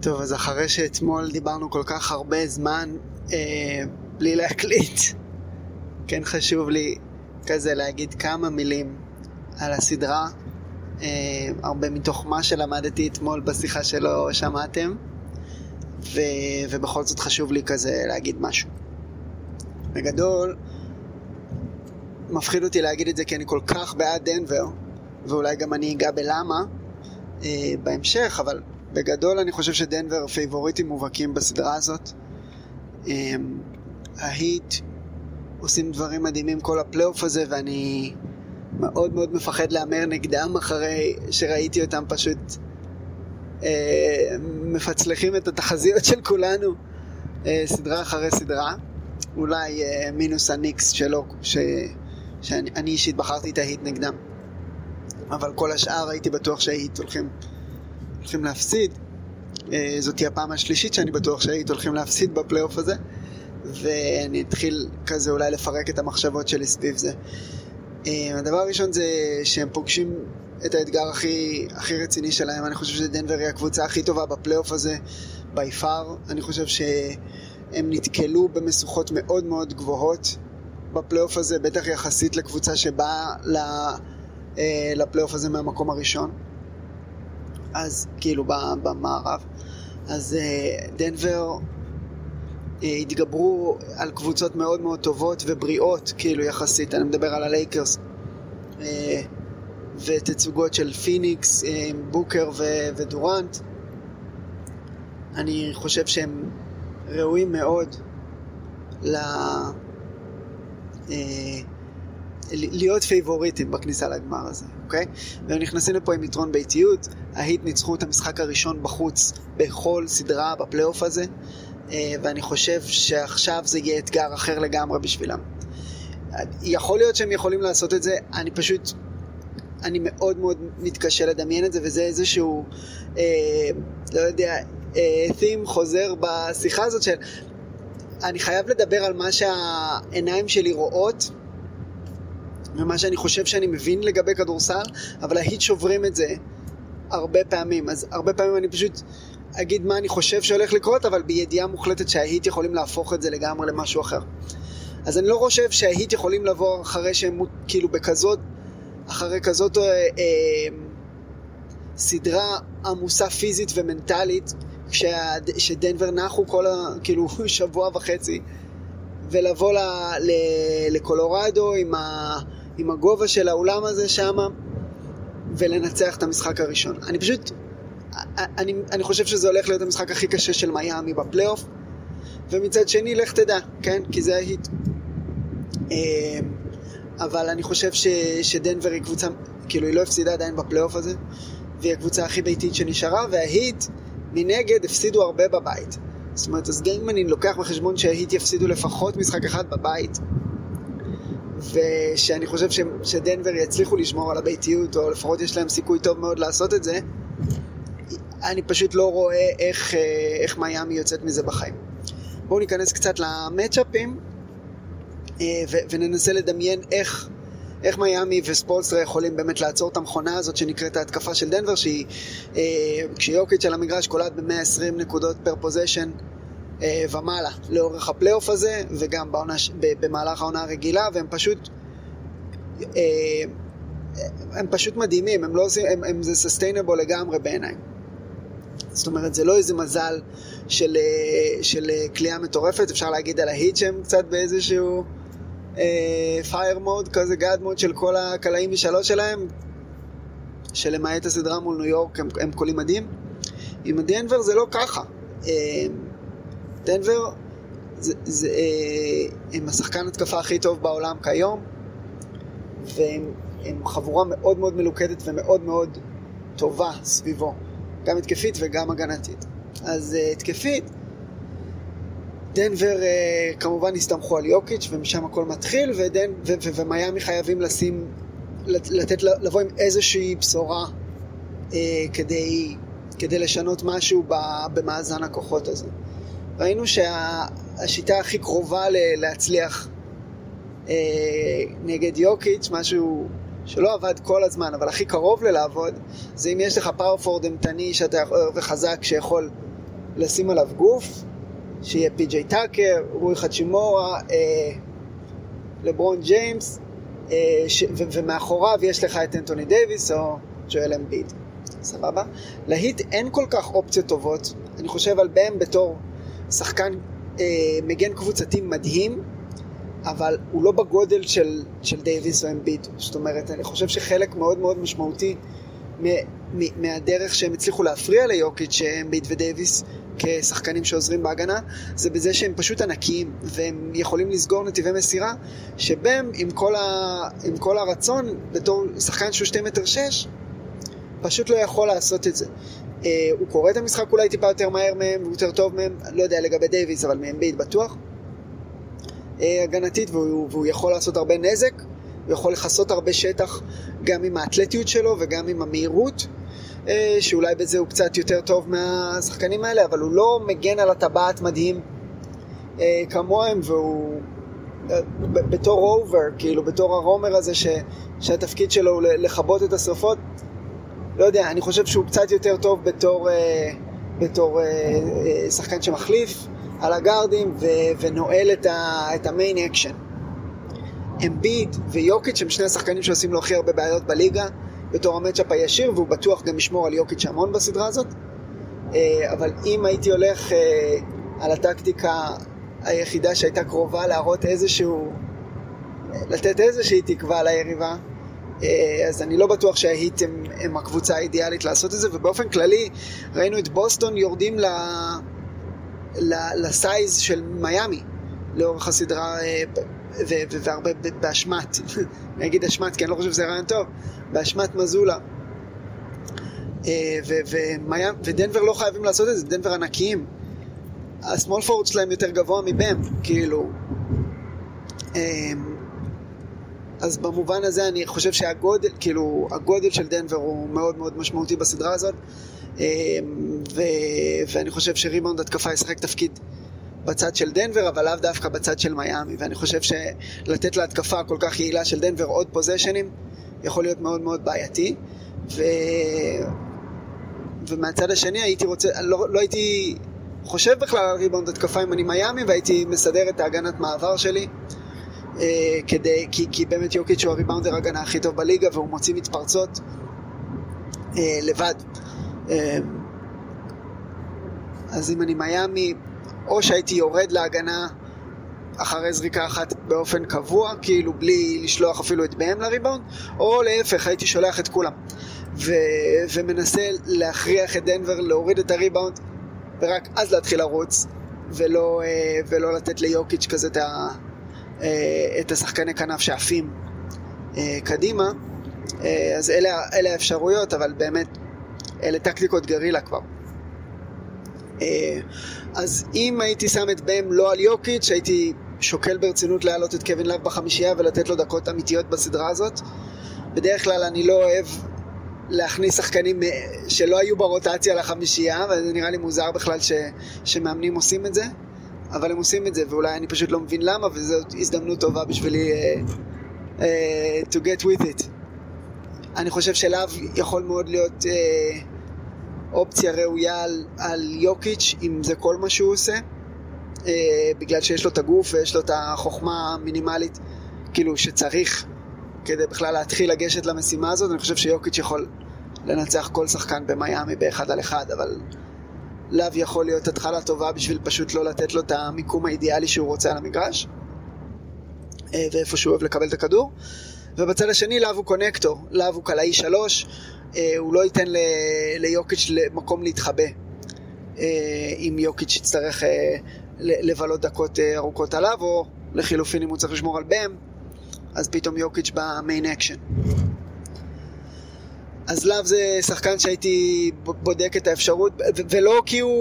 טוב, אז אחרי שאתמול דיברנו כל כך הרבה זמן בלי להקליט, כן חשוב לי כזה להגיד כמה מילים על הסדרה, הרבה מתוך מה שלמדתי אתמול בשיחה שלא שמעתם, ובכל זאת חשוב לי כזה להגיד משהו. בגדול, מפחיד אותי להגיד את זה כי אני כל כך בעד דנבר, ואולי גם אני אגע בלמה בהמשך, אבל בגדול אני חושב שדנבר פייבוריטים מובהקים בסדרה הזאת. ההיט עושים דברים מדהימים כל הפלייאוף הזה, ואני מאוד מאוד מפחד לאמר נגדם אחרי שראיתי אותם פשוט מפצלחים את התחזיות של כולנו סדרה אחרי סדרה. אולי מינוס הניקס שלו, שאני אישית בחרתי את ההיט נגדם, אבל כל השאר הייתי בטוח שההיט הולכים להפסיד. זאת תהיה הפעם השלישית שאני בטוח שההיט הולכים להפסיד בפלייאוף הזה, ואני אתחיל כזה אולי לפרק את המחשבות שלי סביב זה. הדבר הראשון זה שהם פוגשים את האתגר הכי רציני שלהם. אני חושב שדנבר היא הקבוצה הכי טובה בפלייאוף הזה ביפר. אני חושב שהם נתקלו במשוכות מאוד מאוד גבוהות בפלייאוף הזה, בטח יחסית לקבוצה שבאה לפלייאוף הזה מהמקום הראשון, אז כאילו במערב. אז דנבר התגברו על קבוצות מאוד מאוד טובות ובריאות, כאילו יחסית. אני מדבר על הלייקרס ותצוגות של פיניקס, בוקר ודורנט. אני חושב שהם ראויים מאוד להיות פייבוריטים בכניסה לגמר הזה, אוקיי? והם נכנסים לפה עם יתרון ביתיות. ההיט ניצחו את המשחק הראשון בחוץ בכל סדרה בפלייאוף הזה, ואני חושב שעכשיו זה יהיה אתגר אחר לגמרי בשבילם. יכול להיות שהם יכולים לעשות את זה, אני מאוד מאוד מתקשה לדמיין את זה, וזה איזשהו לא יודע, theme חוזר בשיחה הזאת של אני חייב לדבר על מה שהעיניים שלי רואות ומה שאני חושב שאני מבין לגבי כדורסל, אבל ההיט שוברים את זה הרבה פעמים. אז הרבה פעמים אני פשוט אגיד מה אני חושב שהולך לקרות, אבל בידיעה מוחלטת שההיט יכולים להפוך את זה לגמרי למשהו אחר. אז אני לא חושב שההיט יכולים לבוא אחרי שהם כאילו אחרי כזאת סדרה עמוסה פיזית ומנטלית, שדנבר נחו כאילו שבוע וחצי, ולבוא לקולורדו עם הגובה של האולם הזה שמה, ולנצח את המשחק הראשון. אני חושב שזה הולך להיות המשחק הכי קשה של מיאמי בפלייאוף, ומצד שני לך תדע, כן? כי זה ההיט. אבל אני חושב שדנבר היא קבוצה, כאילו היא לא הפסידה עדיין בפלייאוף הזה, והיא הקבוצה הכי ביתית שנשארה, וההיט מנגד הפסידו הרבה בבית. זאת אומרת, אז גם אם אני לוקח בחשבון שההיט יפסידו לפחות משחק אחד בבית, ושאני חושב שדנבר יצליחו לשמור על הביתיות, או לפחות יש להם סיכוי טוב מאוד לעשות את זה, אני פשוט לא רואה איך מיאמי יוצאת מזה בחיים. בואו ניכנס קצת למאצ'אפים, וננסה לדמיין איך מיאמי וספולסטרה יכולים באמת לעצור את המכונה הזאת שנקראת ההתקפה של דנבר, שהיא כשיוקיץ' על המגרש קולט ב-120 נקודות פר פוזיישן ומעלה לאורך הפלייאוף הזה, וגם במהלך העונה הרגילה, והם פשוט מדהימים. הם לא עושים, זה sustainable לגמרי בעיניי. זאת אומרת, זה לא איזה מזל של קליעה מטורפת. אפשר להגיד על ההיט שהם קצת באיזשהו פייר מוד, כזה גאד מוד של כל הקלעים משלוש שלהם, שלמעט הסדרה מול ניו יורק הם קולים מדהים. עם דנבר זה לא ככה. דנבר הם השחקן התקפה הכי טוב בעולם כיום, והם חבורה מאוד מאוד מלוכדת ומאוד מאוד טובה סביבו, גם התקפית וגם הגנתית. אז התקפית, דנבר כמובן הסתמכו על יוקיץ' ומשם הכל מתחיל, ומיאמי חייבים לבוא עם איזושהי בשורה כדי לשנות משהו במאזן הכוחות הזה. ראינו שהשיטה הכי קרובה להצליח נגד יוקיץ', משהו שלא עבד כל הזמן, אבל הכי קרוב ללעבוד, זה אם יש לך פאורפורד אמתני וחזק שיכול לשים עליו גוף, שיהיה פי.ג'יי טאקר, רוי חצ'ימורה, לברון ג'יימס, ומאחוריו יש לך את אנטוני דייביס או ג'ואל אמביד. סבבה? להיט אין כל כך אופציות טובות. אני חושב על בהם בתור שחקן מגן קבוצתי מדהים, אבל הוא לא בגודל של דייביס או אמביד. זאת אומרת, אני חושב שחלק מאוד מאוד משמעותי מהדרך שהם הצליחו להפריע ליוקיץ' אמביד ודייביס כשחקנים שעוזרים בהגנה, זה בזה שהם פשוט ענקיים, והם יכולים לסגור נתיבי מסירה, שבהם עם כל הרצון, בתור שחקן שהוא 2.6 מטר, פשוט לא יכול לעשות את זה. הוא קורא את המשחק אולי טיפה יותר מהר מהם, יותר טוב מהם, לא יודע לגבי דייביס, אבל מאמביד בטוח. הגנתית, והוא יכול לעשות הרבה נזק, הוא יכול לחסות הרבה שטח, גם עם האתלטיות שלו וגם עם המהירות, שאולי בזה הוא קצת יותר טוב מהשחקנים האלה, אבל הוא לא מגן על הטבעת מדהים כמוהם, והוא בתור אובר, כאילו בתור הרומר הזה שהתפקיד שלו הוא לחבות את השרפות, לא יודע, אני חושב שהוא קצת יותר טוב בתור שחקן שמחליף על הגארדים ונועל את המיין אקשן. אמביד ויוקיץ' הם שני השחקנים שעושים לו הכי הרבה בעיות בליגה בתור המצ'אפ הישיר, והוא בטוח גם ישמור על יוקיץ' המון בסדרה הזאת. אבל אם הייתי הולך על הטקטיקה היחידה שהייתה קרובה להראות לתת איזושהי תקווה ליריבה, אז אני לא בטוח שההיט הם הקבוצה האידיאלית לעשות את זה. ובאופן כללי ראינו את בוסטון יורדים לסייז של מיימי לאורך הסדרה, והרבה באשמת, אני אגיד אשמת כי אני לא חושב שזה רעיון טוב, באשמת מזולה, ודנבר לא חייבים לעשות את זה, דנבר ענקיים, הסמול פורד שלהם יותר גבוה מבהם, כאילו, אז במובן הזה אני חושב שהגודל, כאילו, הגודל של דנבר הוא מאוד מאוד משמעותי בסדרה הזאת, ואני חושב שריבאונד התקפה ישחק תפקיד בצד של דנבר, אבל לאו דווקא בצד של מיימי, ואני חושב שלתת להתקפה כל כך יעילה של דנבר עוד פוזיישנים יכול להיות מאוד מאוד בעייתי. ומהצד השני הייתי רוצה, לא הייתי חושב בכלל על ריבאונד התקפה אם אני מיימי, והייתי מסדר את ההגנת מעבר שלי, כי באמת יוקיץ' הוא הריבאונדר הגנה הכי טוב בליגה, והוא מוציא מתפרצות לבד. אז אם אני מיימי, או שהייתי יורד להגנה אחרי זריקה אחת באופן קבוע, כאילו בלי לשלוח אפילו את בהם לריבאונד, או להפך, הייתי שולח את כולם ומנסה להכריח את דנבר להוריד את הריבאונד, ורק אז להתחיל לרוץ, ולא לתת ליוקיץ' כזה את השחקני כנף שעפים קדימה. אז אלה האפשרויות, אבל באמת אלה טקטיקות גרילה כבר. אז אם הייתי שם את בהם לא על יוקיץ', הייתי שוקל ברצינות להעלות את קווין לאב בחמישייה ולתת לו דקות אמיתיות בסדרה הזאת. בדרך כלל אני לא אוהב להכניס שחקנים שלא היו ברוטציה לחמישייה, וזה נראה לי מוזר בכלל שמאמנים עושים את זה, אבל הם עושים את זה, ואולי אני פשוט לא מבין למה, וזאת הזדמנות טובה בשבילי to get with it. אני חושב שלאב יכול מאוד להיות אופציה ראויה על יוקיץ' אם זה כל מה שהוא עושה, בגלל שיש לו את הגוף ויש לו את החוכמה המינימלית כאילו שצריך כדי בכלל להתחיל לגשת למשימה הזאת. אני חושב שיוקיץ' יכול לנצח כל שחקן במיימי באחד על אחד, אבל לאב יכול להיות התחלה טובה בשביל פשוט לא לתת לו את המיקום האידיאלי שהוא רוצה על המגרש ואיפה שהוא אוהב לקבל את הכדור. ובצד השני לאב הוא קונקטור, לאב הוא קלעי 3, הוא לא ייתן ליוקיץ' מקום להתחבא אם יוקיץ' יצטרך לבלות דקות ארוכות עליו, או לחילופין אם הוא צריך לשמור על בם, אז פתאום יוקיץ' במיין אקשן. אז לאב זה שחקן שהייתי בודק את האפשרות, ולא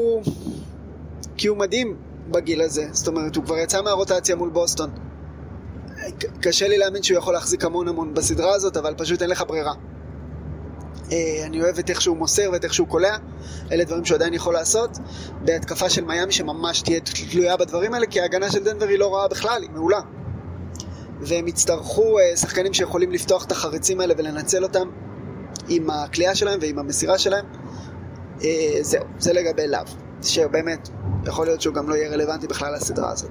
כי הוא מדהים בגיל הזה, זאת אומרת הוא כבר יצא מהרוטציה מול בוסטון, קשה לי להאמין שהוא יכול להחזיק המון בסדרה הזאת, אבל פשוט אין לך ברירה. אני אוהב את איך שהוא מוסר ואת איך שהוא קולע, אלה דברים שהוא עדיין יכול לעשות בהתקפה של מיימי שממש תהיה תלויה בדברים האלה, כי ההגנה של דנבר היא לא רעה בכלל, היא מעולה, והם יצטרכו שחקנים שיכולים לפתוח את החריצים האלה ולנצל אותם עם הקליעה שלהם ועם המסירה שלהם. זהו, זה לגבי לאב. שבאמת יכול להיות שהוא גם לא יהיה רלוונטי בכלל לסדרה הזאת.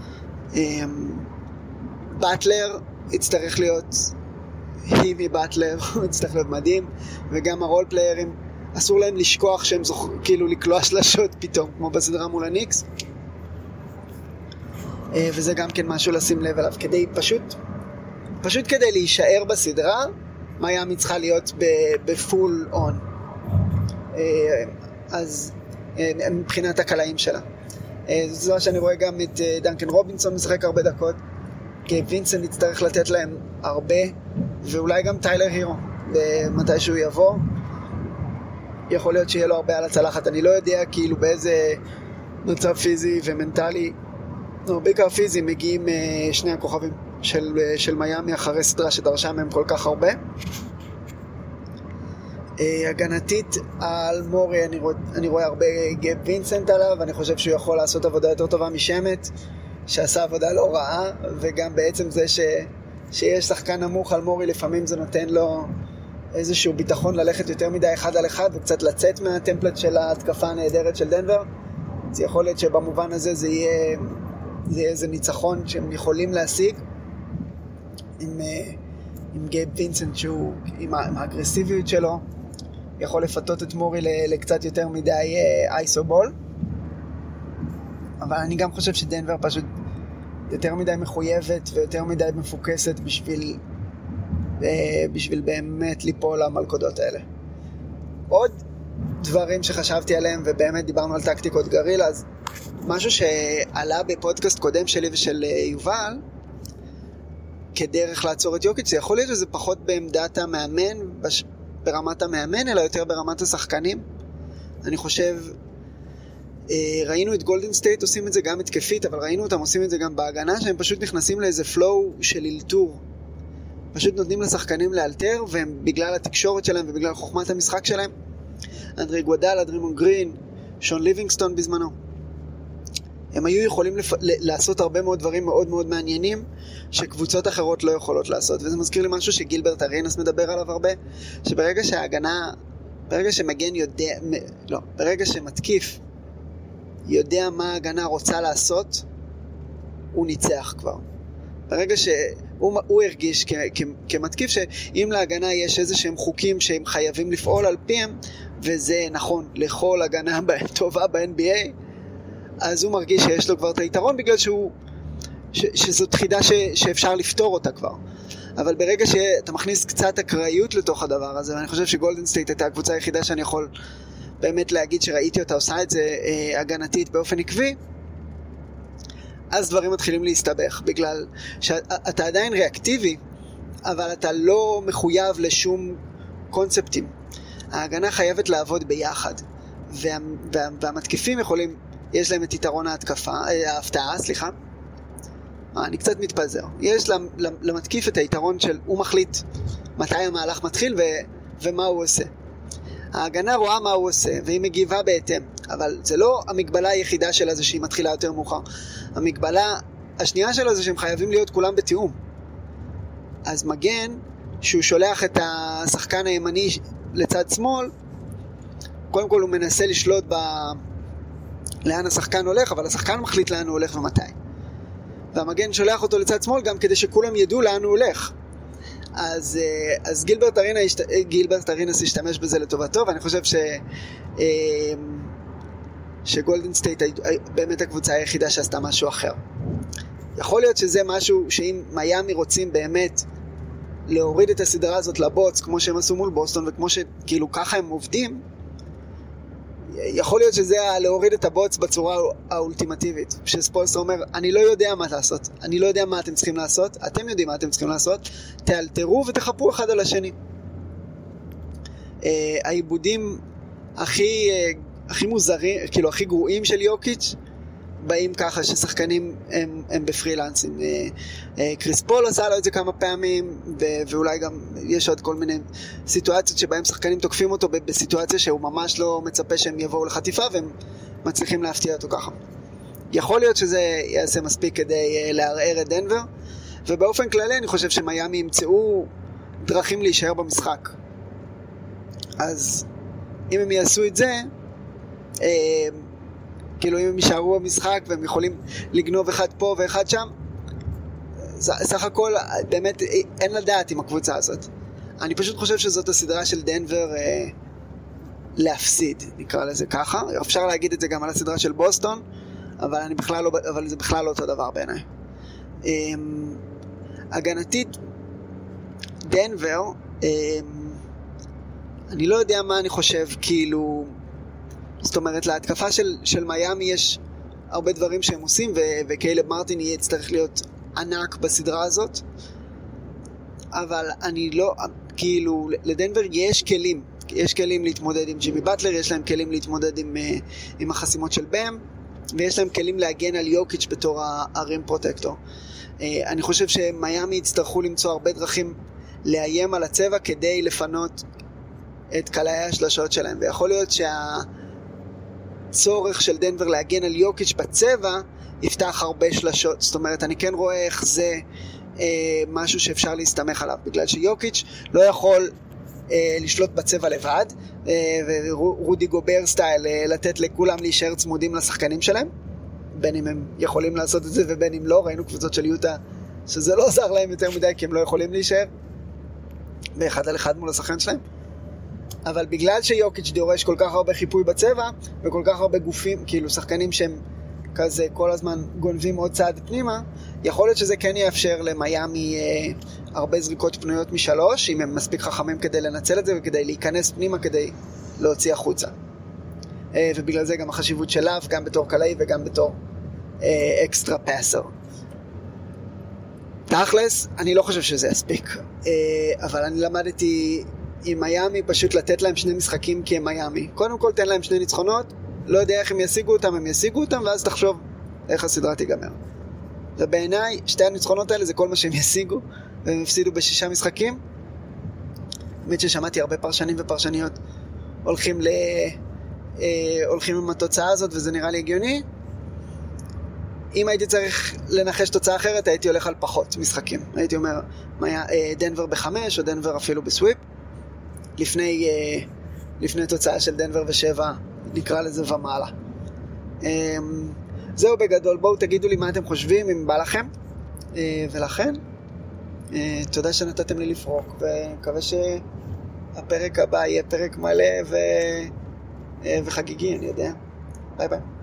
באטלר יצטרך להיות הימי באטלר, הוא יצטרך להיות מדהים, וגם הרול פליירים אסור להם לשכוח שהם כאילו לקלוע שלשות פתאום, כמו בסדרה מול הניקס, וזה גם כן משהו לשים לב עליו, כדי פשוט כדי להישאר בסדרה, מיאמי צריכה להיות בפול און, אז מבחינת הקלעים שלה. זו שאני רואה גם את דנקן רובינסון משחק הרבה דקות, כי וינסנט יצטרך לתת להם הרבה, ואולי גם טיילר הירו, מתי שהוא יבוא, יכול להיות שיהיה לו הרבה על הצלחת. אני לא יודע כאילו באיזה מצב פיזי ומנטלי, לא, בעיקר פיזי, מגיעים שני הכוכבים של מיאמי אחרי סדרה שדרשה מהם כל כך הרבה. הגנתית על מורי אני רואה הרבה גב וינסנט עליו, אני חושב שהוא יכול לעשות עבודה יותר טובה משמת, שעשה עבודה לא רעה, וגם בעצם זה שיש שחקן נמוך על מורי, לפעמים זה נותן לו איזשהו ביטחון ללכת יותר מדי אחד על אחד, וקצת לצאת מהטמפלט של ההתקפה הנהדרת של דנבר. זה יכול להיות שבמובן הזה זה יהיה איזה ניצחון שהם יכולים להשיג עם גייב וינסנט, שהוא עם האגרסיביות שלו יכול לפתות את מורי לקצת יותר מדי אייסובול. אבל אני גם חושב שדנבר פשוט יותר מדי מחויבת ויותר מדי מפוקסת בשביל באמת ליפול למלכודות האלה. עוד דברים שחשבתי עליהם, ובאמת דיברנו על טקטיקות גרילה, אז משהו שעלה בפודקאסט קודם שלי ושל יובל, כדרך לעצור את יוקיץ', זה יכול להיות שזה פחות בעמדת המאמן, ברמת המאמן, אלא יותר ברמת השחקנים. אני חושב, ראינו את גולדן סטייט עושים את זה גם התקפית, אבל ראינו אותם עושים את זה גם בהגנה, שהם פשוט נכנסים לאיזה פלואו של אילתור. פשוט נותנים לשחקנים לאלתר, והם בגלל התקשורת שלהם ובגלל חוכמת המשחק שלהם, אנדרי גואדל, אדרימון גרין, שון ליבינגסטון בזמנו, הם היו יכולים לעשות הרבה מאוד דברים מאוד מאוד מעניינים שקבוצות אחרות לא יכולות לעשות. וזה מזכיר לי משהו שגילברט ארינס מדבר עליו הרבה, שברגע שההגנה, ברגע שמגן יודע, לא, ברגע שמתקיף יודע מה ההגנה רוצה לעשות, הוא ניצח כבר. ברגע שהוא הרגיש כמתקיף שאם להגנה יש איזה שהם חוקים שהם חייבים לפעול על פיהם, וזה נכון לכל הגנה טובה ב-NBA, אז הוא מרגיש שיש לו כבר את היתרון, בגלל שזאת חידה שאפשר לפתור אותה כבר. אבל ברגע שאתה מכניס קצת אקראיות לתוך הדבר הזה, ואני חושב שגולדן סטייט הייתה הקבוצה היחידה שאני יכול באמת להגיד שראיתי אותה עושה את זה הגנתית באופן עקבי, אז דברים מתחילים להסתבך, בגלל שאתה עדיין ריאקטיבי, אבל אתה לא מחויב לשום קונספטים. ההגנה חייבת לעבוד ביחד, והמתקיפים יכולים, יש להם את יתרון ההפתעה, סליחה. אני קצת מתפזר. יש למתקיף את היתרון של הוא מחליט מתי המהלך מתחיל ומה הוא עושה. ההגנה רואה מה הוא עושה, והיא מגיבה בהתאם. אבל זה לא המגבלה היחידה שלה, זה שהיא מתחילה יותר מאוחר. המגבלה השנייה שלה זה שהם חייבים להיות כולם בתיאום. אז מגן, שהוא שולח את השחקן הימני לצד שמאל, קודם כל הוא מנסה לשלוט לאן השחקן הולך, אבל השחקן מחליט לאן הוא הולך ומתי. והמגן שולח אותו לצד שמאל גם כדי שכולם ידעו לאן הוא הולך. אז גילברט ארינס השתמש בזה לטובתו, ואני חושב שגולדן סטייט באמת הקבוצה היחידה שעשתה משהו אחר. יכול להיות שזה משהו שאם מיאמי רוצים באמת להוריד את הסדרה הזאת לבוץ, כמו שהם עשו מול בוסטון, וכמו שכאילו ככה הם עובדים, יכול להיות שזה להוריד את הבוץ בצורה האולטימטיבית, שספולסטר אומר, אני לא יודע מה לעשות, אני לא יודע מה אתם צריכים לעשות, אתם יודעים מה אתם צריכים לעשות, תאלתרו ותחפו אחד על השני. העיבודים הכי מוזרים, כאילו הכי גרועים של יוקיץ' באים ככה ששחקנים הם בפרילנסים. קריס פול עשה לו את זה כמה פעמים, ואולי גם יש עוד כל מיני סיטואציות שבהם שחקנים תוקפים אותו בסיטואציה שהוא ממש לא מצפה שהם יבואו לחטיפה, והם מצליחים להפתיע אותו ככה. יכול להיות שזה יעשה מספיק כדי לערער את דנבר, ובאופן כללי אני חושב שמיאמי ימצאו דרכים להישאר במשחק. אז אם הם יעשו את זה, כאילו אם הם יישארו במשחק והם יכולים לגנוב אחד פה ואחד שם, סך הכל באמת אין לדעת עם הקבוצה הזאת. אני פשוט חושב שזאת הסדרה של דנבר להפסיד, נקרא לזה ככה. אפשר להגיד את זה גם על הסדרה של בוסטון, אבל זה בכלל לא אותו דבר בעיניי. הגנתית דנבר, אני לא יודע מה אני חושב, כאילו, זאת אומרת, להתקפה של מיימי יש הרבה דברים שהם עושים, וקיילב מרטין יצטרך להיות ענק בסדרה הזאת, אבל אני לא, כאילו, לדנבר יש כלים להתמודד עם ג'ימי באטלר, יש להם כלים להתמודד עם החסימות של בם, ויש להם כלים להגן על יוקיץ' בתור הרים פרוטקטור. אני חושב שמיימי יצטרכו למצוא הרבה דרכים לאיים על הצבע כדי לפנות את קלעי השלשות שלהם, ויכול להיות שהצורך של דנבר להגן על יוקיץ' בצבע יפתח הרבה שלשות. זאת אומרת, אני כן רואה איך זה משהו שאפשר להסתמך עליו, בגלל שיוקיץ' לא יכול לשלוט בצבע לבד, ורודי גובר סטייל לתת לכולם להישאר צמודים לשחקנים שלהם, בין אם הם יכולים לעשות את זה ובין אם לא. ראינו קבוצות של יוטה שזה לא עזר להם יותר מדי, כי הם לא יכולים להישאר באחד על אחד מול השחקן שלהם. אבל בגלל שיוקיץ' דורש כל כך הרבה חיפוי בצבע וכל כך הרבה גופים, כאילו שחקנים שהם כזה כל הזמן גונבים עוד צעד פנימה, יכול להיות שזה כן יאפשר למיימי הרבה זריקות פנויות משלוש, אם הם מספיק חכמים כדי לנצל את זה וכדי להיכנס פנימה כדי להוציא החוצה. ובגלל זה גם החשיבות שלה, גם בתור קלעי וגם בתור אקסטרה פאסר. תכלס, אני לא חושב שזה יספיק, אבל אני למדתי עם מיימי פשוט לתת להם שני משחקים כי הם מיימי. קודם כל תן להם שני ניצחונות, לא יודע איך הם ישיגו אותם, ואז תחשוב איך הסדרה תיגמר. ובעיניי, שתי הניצחונות האלה זה כל מה שהם ישיגו, והם הפסידו ב6 משחקים. באמת ששמעתי הרבה פרשנים ופרשניות הולכים עם התוצאה הזאת, וזה נראה לי הגיוני. אם הייתי צריך לנחש תוצאה אחרת, הייתי הולך על פחות משחקים. הייתי אומר, דנבר ב5, או דנבר אפילו בסוויפ, לפני תוצאה של דנבר ב7, נקרא לזה ומעלה. זהו בגדול, בואו תגידו לי מה אתם חושבים, אם בא לכם. ולכן, תודה שנתתם לי לפרוק, ומקווה שהפרק הבא יהיה פרק מלא וחגיגי, אני יודע. ביי ביי.